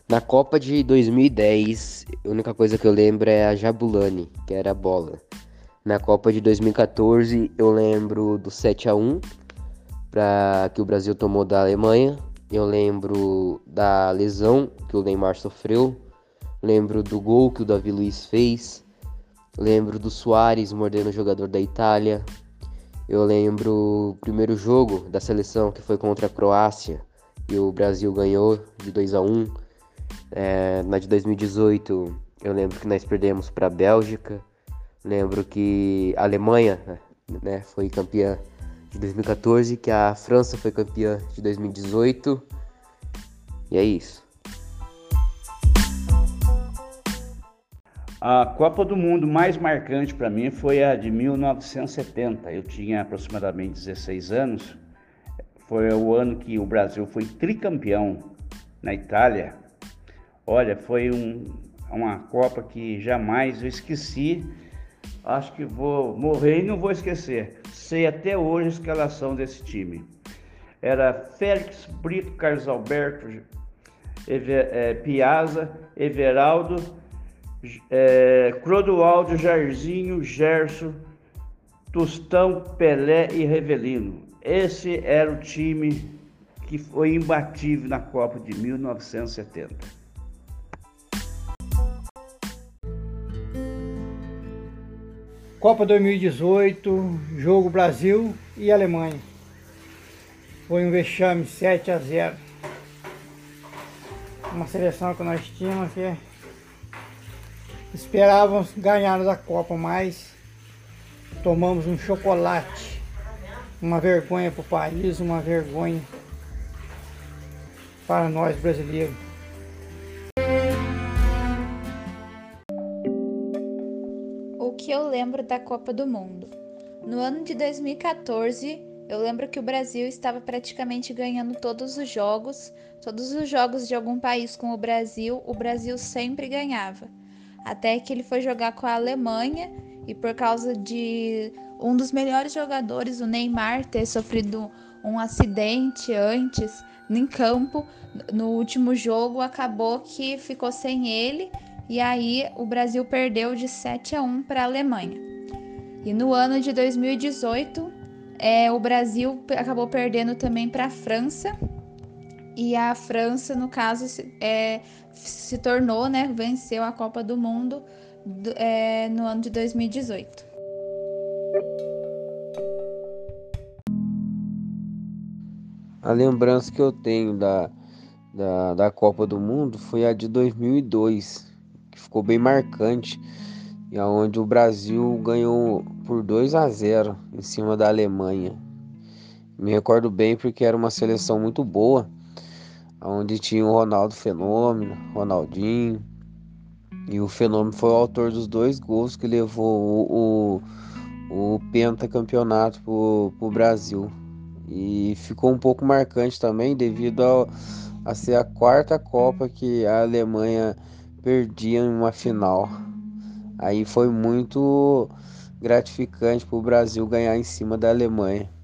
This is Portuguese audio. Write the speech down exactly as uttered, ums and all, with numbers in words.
Na Copa de dois mil e dez, a única coisa que eu lembro é a Jabulani, que era a bola. Na Copa de dois mil e quatorze, eu lembro do sete a um para que o Brasil tomou da Alemanha. Eu lembro da lesão que o Neymar sofreu. Lembro do gol que o Davi Luiz fez. Lembro do Suárez mordendo o jogador da Itália. Eu lembro o primeiro jogo da seleção que foi contra a Croácia e o Brasil ganhou de dois a um. É, na de dois mil e dezoito, eu lembro que nós perdemos para a Bélgica. Lembro que a Alemanha, né, foi campeã de dois mil e quatorze, que a França foi campeã de dois mil e dezoito. E é isso. A Copa do Mundo mais marcante para mim foi a de mil novecentos e setenta. Eu tinha aproximadamente dezesseis anos. Foi o ano que o Brasil foi tricampeão na Itália. Olha, foi um, uma Copa que jamais eu esqueci. Acho que vou morrer e não vou esquecer. Sei até hoje a escalação desse time. Era Félix, Brito, Carlos Alberto, Ever, é, Piazza, Everaldo, é, Clodoaldo, Jairzinho, Gerson, Tostão, Pelé e Revelino. Esse era o time que foi imbatível na Copa de mil novecentos e setenta. Copa dois mil e dezoito, jogo Brasil e Alemanha. Foi um vexame sete a zero. Uma seleção que nós tínhamos que esperávamos ganhar da Copa, mas tomamos um chocolate. Uma vergonha para o país, uma vergonha para nós brasileiros. O que eu lembro da Copa do Mundo? No ano de dois mil e quatorze, eu lembro que o Brasil estava praticamente ganhando todos os jogos. Todos os jogos de algum país com o Brasil, o Brasil sempre ganhava. Até que ele foi jogar com a Alemanha e por causa de um dos melhores jogadores, o Neymar, ter sofrido um acidente antes em campo, no último jogo acabou que ficou sem ele e aí o Brasil perdeu de sete a um para a Alemanha. E no ano de dois mil e dezoito, é, o Brasil acabou perdendo também para a França. E a França, no caso, é, se tornou, né, venceu a Copa do Mundo é, no ano de dois mil e dezoito. A lembrança que eu tenho da, da, da Copa do Mundo foi a de dois mil e dois, que ficou bem marcante, e onde o Brasil ganhou por dois a zero em cima da Alemanha. Me recordo bem porque era uma seleção muito boa, onde tinha o Ronaldo Fenômeno, Ronaldinho, e o Fenômeno foi o autor dos dois gols que levou o, o, o pentacampeonato pro, pro Brasil. E ficou um pouco marcante também devido ao, a ser a quarta Copa que a Alemanha perdia em uma final. Aí foi muito gratificante para o Brasil ganhar em cima da Alemanha.